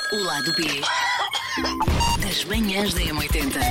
O lado B das manhãs da M80.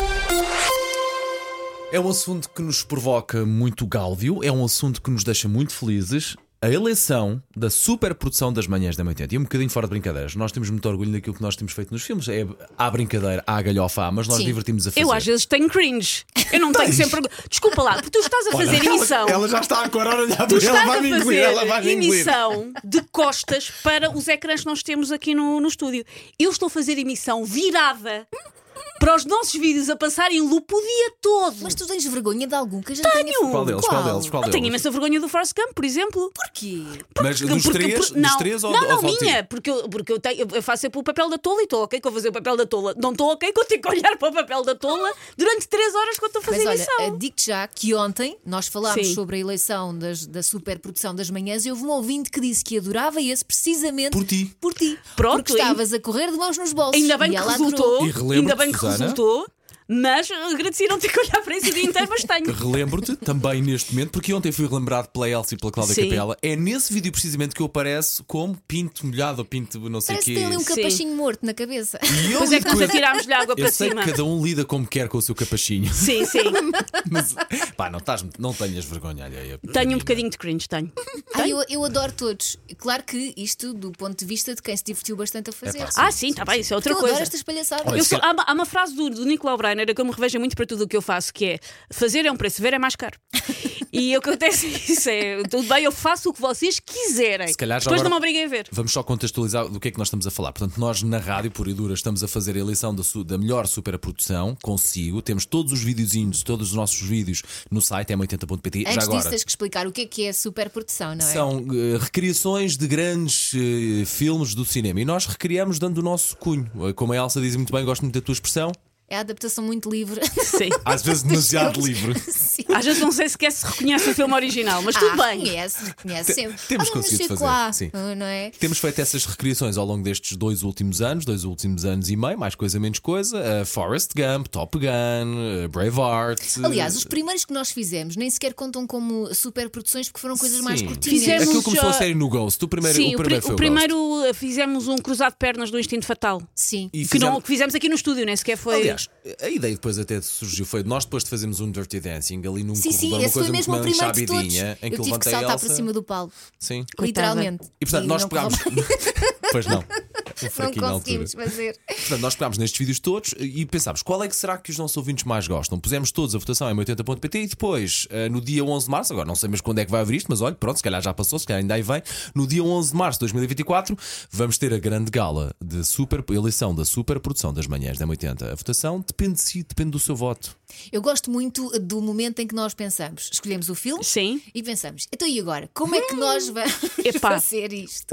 É um assunto que nos provoca muito gálvio, é um assunto que nos deixa muito felizes. A eleição da superprodução das manhãs da M80. E um bocadinho fora de brincadeiras. Nós temos muito orgulho daquilo que nós temos feito nos filmes. Há brincadeira, há galhofa, mas nós divertimos a fazer. Eu às vezes tenho cringe. Eu não tenho sempre. Desculpa lá, porque tu estás a fazer emissão. Ela já está a corar a olhar Tu para ela, estás vai a me engolir, ela vai fazer me engolir. emissão de costas para os ecrãs que nós temos aqui no estúdio. Eu estou a fazer emissão virada para os nossos vídeos a passarem em loop o dia todo. Mas tu tens vergonha de algum que a gente Tenho. tenha... Qual deles? Eu tenho imensa vergonha do Forrest Gump, por exemplo. Porquê? Mas dos três? Não, Dos três ou não, ou só minha, porque eu faço sempre o papel da tola e estou ok com fazer o papel da tola. Não estou ok com ter que olhar para o papel da tola durante 3 horas quando estou a fazer Mas emissão. olha, digo-te já que ontem nós falámos Sim. sobre a eleição da superprodução das manhãs e houve um ouvinte que disse que adorava esse precisamente Por ti. Pronto, porque estavas a correr de mãos nos bolsos. Ainda bem e que ela resultou. adorou. E relembro-te, Ainda bem que Susana. resultou. Mas agradeci não ter que olhar para isso o dia inteiro, mas tenho. Relembro-te também neste momento, porque ontem fui relembrado pela Elsa e pela Cláudia Sim. Capela. É nesse vídeo precisamente que eu apareço como pinto molhado ou pinto não sei o Parece quê. que tem ali um Sim. capachinho morto na cabeça. E eu Pois é que nós lido com- atirámos-lhe água Eu para sei cima. que cada um lida como quer com o seu capachinho. Sim, sim. Mas, pá, não tenhas vergonha alheia. Tenho um bocadinho de cringe, tenho. Eu adoro todos. Claro que isto do ponto de vista de quem se divertiu bastante a fazer. É pá, Ah, sim, está bem, isso é outra eu coisa. adoro estas palhaçadas. Olha, Eu sou- há uma frase do Nicolau Breiner que eu me revejo muito para tudo o que eu faço, que é: fazer é um preço, ver é mais caro. E o que acontece é isso, tudo bem, eu faço o que vocês quiserem. Se calhar já Depois agora- não me obriguem a ver. Vamos só contextualizar do que é que nós estamos a falar. Portanto, nós na rádio, pura e dura, estamos a fazer a eleição da melhor superprodução consigo. Temos todos os videozinhos, todos os nossos vídeos no site m80.pt. Já Antes agora disso, tens que explicar o que é superprodução, não é? são recriações de grandes filmes do cinema. E nós recriamos dando o nosso cunho. Como a Elsa diz muito bem, gosto muito da tua expressão. É a adaptação muito livre. Sim. Às vezes demasiado livre. Sim. Às vezes não sei sequer se reconhece o filme original, mas tudo bem. Conhece sempre. Temos Ah, conseguido não sei fazer, quá, sim. não é? Temos feito essas recriações ao longo destes 2 últimos anos e meio, mais coisa menos coisa. Forrest Gump, Top Gun, Braveheart. Aliás, os primeiros que nós fizemos nem sequer contam como superproduções porque foram coisas mais Sim. curtinhas. Fizemos- Aquilo começou a já- série no Ghost. O primeiro Sim, foi o Ghost. primeiro fizemos um cruzado de pernas do Instinto Fatal. Sim. E Que, não, fizemos- que fizemos aqui no estúdio, nem sequer foi. Aliás, a ideia depois até surgiu foi de nós depois de fazermos um Dirty Dancing ali num Sim, corredor, uma esse foi coisa mesmo o muito primeiro de todos. chabidinha, em que Eu tive que levantei a saltar Elsa. para cima do palco. Sim. Coitada. Literalmente. E portanto nós não pegámos. Pois não. Um Não fraquinho na altura. conseguimos fazer. Portanto, nós pegámos nestes vídeos todos e pensámos qual é que será que os nossos ouvintes mais gostam. Pusemos todos a votação em 80.pt e depois, no dia 11 de março, agora não sei mesmo quando é que vai haver isto, mas olha, pronto, se calhar já passou, se calhar ainda aí vem. No dia 11 de março de 2024, vamos ter a grande gala de eleição da superprodução das manhãs da M80. A votação depende de si, depende do seu voto. Eu gosto muito do momento em que nós pensamos. Escolhemos o filme Sim. e pensamos, então e agora? Como é que nós vamos Epá. fazer isto?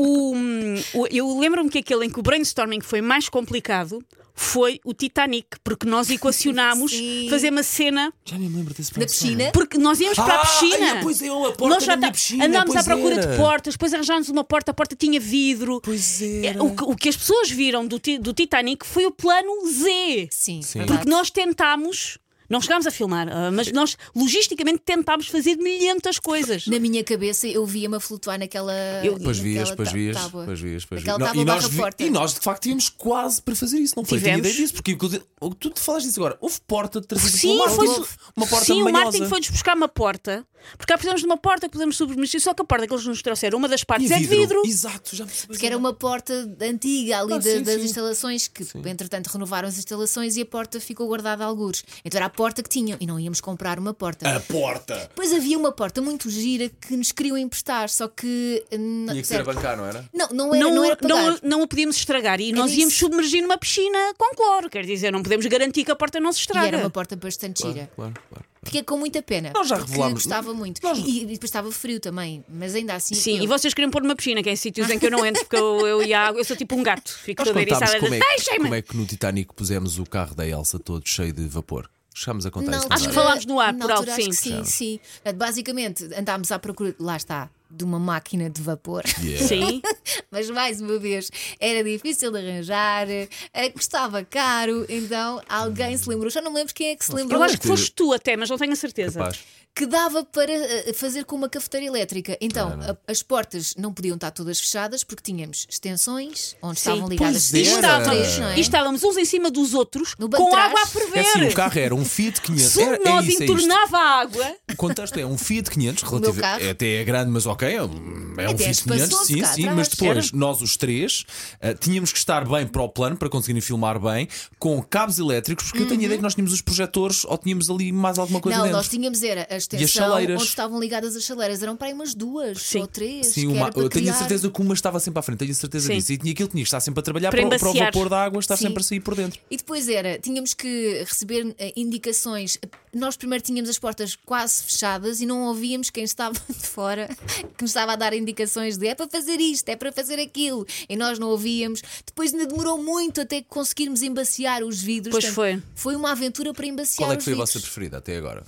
Eu lembro-me que aquele em que o brainstorming foi mais complicado foi o Titanic, porque nós equacionámos Sim. fazer uma cena. Já nem me lembro desse Na piscina? Porque nós íamos para a piscina. Pois é, a porta Nós já da minha tá- piscina, andámos pois à procura era. de portas, depois arranjámos uma porta, a porta tinha vidro. Pois era. O que as pessoas viram do Titanic foi o plano Z. Sim, Sim. verdade. Porque nós tentámos, não chegámos a filmar, mas nós logisticamente tentámos fazer milhentas coisas. Na minha cabeça eu via-me a flutuar naquela. Pois vias, naquela pois vias, tábua. pois vias. Aquela Não, tábua barra porta. e nós de facto tínhamos quase para fazer isso, não foi? Tinha Tivemos. ideia disso, porque inclusive, tu te falas disso agora, houve porta trazida Sim, pelo foi, Martin, uma porta sim, o manhosa. Martin foi-nos buscar uma porta, porque precisamos de uma porta que podemos submergir, só que a porta que eles nos trouxeram, uma das E partes é de vidro. Exato, já percebi. Porque era uma porta antiga ali Sim, das sim. instalações que, entretanto, renovaram as instalações e a porta ficou guardada a algures. Então era a porta que tinham e não íamos comprar uma porta. A porta! Depois havia uma porta muito gira que nos queriam emprestar, só que. Tinha que ser a bancar, não era? Não era pagar. Não a podíamos estragar e nós isso. íamos submergir numa piscina com cloro, quer dizer, não podemos garantir que a porta não se E estraga. era uma porta bastante gira. Claro. Fiquei com muita pena. Nós já porque revelámos- gostava muito. Nós- E depois estava frio também, mas ainda assim. Sim, eu- e vocês queriam pôr numa piscina, que é em sítios em que eu não entro, porque eu e a água, eu sou tipo um gato, fico Nós toda contámos eriçada. como Deixem-me! é que no Titanic pusemos o carro da Elsa todo cheio de vapor. Chegámos a contar Na isso. altura- Acho que falámos no ar, na por altura alto, acho sim. que sim. Portanto, basicamente, andámos à procura, lá está, de uma máquina de vapor. Yeah. Sim. Mas mais uma vez era difícil de arranjar, custava caro, então alguém se lembrou. Já não me lembro quem é que se lembrou. Eu acho que foste tu até, mas não tenho a certeza. Capaz. que dava para fazer com uma cafeteira elétrica. Então, as portas não podiam estar todas fechadas porque tínhamos extensões onde estavam ligadas Pois era. três, não é? E estávamos uns em cima dos outros No banco com de trás. água a ferver. É assim, o carro era um Fiat 500. Se nós entornava a água. O contexto é um Fiat 500, meu relativo, carro. até é grande, mas ok, é um Até é Fiat 500, espaçoso sim, cá sim, atrás. mas depois Era. nós os três tínhamos que estar bem para o plano, para conseguirem filmar bem, com cabos elétricos, porque eu tenho a ideia que nós tínhamos os projetores ou tínhamos ali mais alguma coisa Não, dentro. nós tínhamos era a extensão chaleiras? onde estavam ligadas as chaleiras. Eram para aí umas 2 Sim. ou 3. Sim, que era para eu tenho a criar- certeza que uma estava sempre à frente, tenho a certeza Sim. disso. E tinha que estar sempre a trabalhar Para para o embaciar. vapor da água estar Sim. sempre a sair por dentro. E depois tínhamos que receber indicações. Nós primeiro tínhamos as portas quase fechadas e não ouvíamos quem estava de fora, que nos estava a dar indicações de é para fazer isto, é para fazer aquilo. E nós não ouvíamos. Depois ainda demorou muito até que conseguirmos embaciar os vidros. Pois Portanto, foi. Foi uma aventura para embaciar Qual é que os foi a vidros. vossa preferida até agora?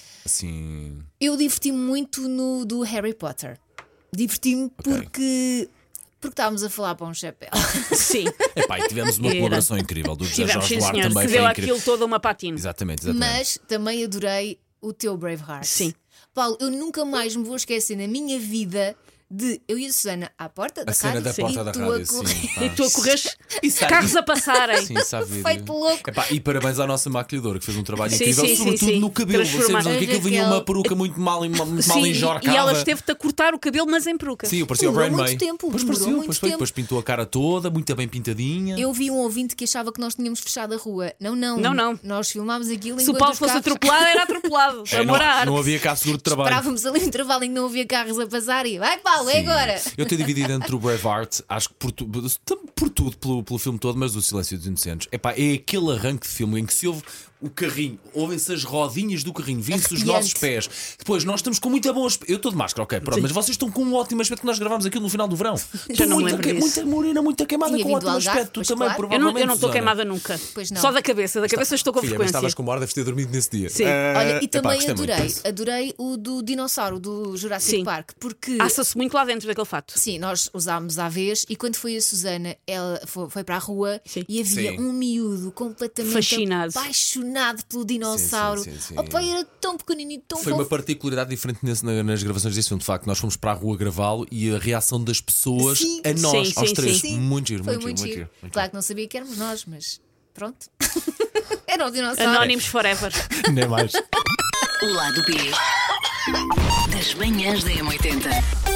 Assim. Eu diverti-me muito no do Harry Potter. Diverti-me porque estávamos a falar para um chapéu. Sim. Epá, e tivemos uma Era. colaboração incrível do José Tivemos, Jorge sim, Duarte senhor. também. Se Foi deu incrível. aquilo toda uma patina. Exatamente. Mas também adorei o teu Braveheart. Sim. Paulo, eu nunca mais me vou esquecer na minha vida de eu e a Susana à porta da A cena rádio da porta e da tu rádio, a sim. correr. pá. E tu a corres, E sabe- carros a passarem. Sim, sabe vídeo. Feito louco. Epá, e parabéns à nossa maquilhadora que fez um trabalho Sim, incrível, sim, sobretudo sim. no cabelo. Vocês Transformar. não que aquilo vinha Raquel. uma peruca muito mal, muito mal Sim, enjorcada. e ela esteve-te a cortar o cabelo, mas em peruca. Sim, eu parecia o Demorou Brian muito May. tempo, Pois demorou parecia, muito pois foi. tempo. Depois pintou a cara toda, muito bem pintadinha. Eu vi um ouvinte que achava que nós tínhamos fechado a rua. Não, não. Não, não. Nós filmámos aquilo Se o enquanto Paulo os fosse carros- atropelado, era atropelado. É, Amor à arte. não havia cá seguro de trabalho. Esperávamos ali um intervalo em que não havia carros a passar e vai Paulo, é Sim. agora. Eu tenho dividido entre o Braveheart, acho que por tudo, pelo filme todo, mas o Silêncio dos Inocentes. Epá, é aquele arranque de filme em que se ouve o carrinho, ouvem-se as rodinhas do carrinho, vêm-se os Arrepiante. nossos pés. Depois nós estamos com muito bom aspecto. Eu estou de máscara, ok, pronto, mas vocês estão com um ótimo aspecto que nós gravámos aquilo no final do verão. Já não me Muito lembro disso. muita morena, muito queimada, Tinha com vindo ótimo do Algarve, aspecto. Tu pois também, claro. provavelmente. Eu não estou Susana. queimada nunca. Pois não. Só da cabeça estou com Filha, mas frequência. estavas com ar, deves ter dormido nesse dia. Sim. Olha, e também gostei muito adorei, disso. adorei o do dinossauro do Jurassic Sim. Park, porque Assa-se muito lá dentro daquele fato. sim, nós usámos à vez e quando foi a Susana, ela foi para a rua Sim. e havia Sim. um miúdo completamente Fascinado. apaixonado pelo dinossauro. Sim, sim, sim. Opa, era tão pequenininho, tão Foi uma fofo. particularidade diferente nas gravações desse filme. De facto, nós fomos para a rua gravá-lo e a reação das pessoas Sim. a nós, Sim, aos sim, três, sim. muito giro, Foi muito muito giro, giro. muito Claro que não sabia que éramos nós, mas pronto. Era o dinossauro. Anónimos forever. giro. Nem mais. O lado B das manhãs da M80.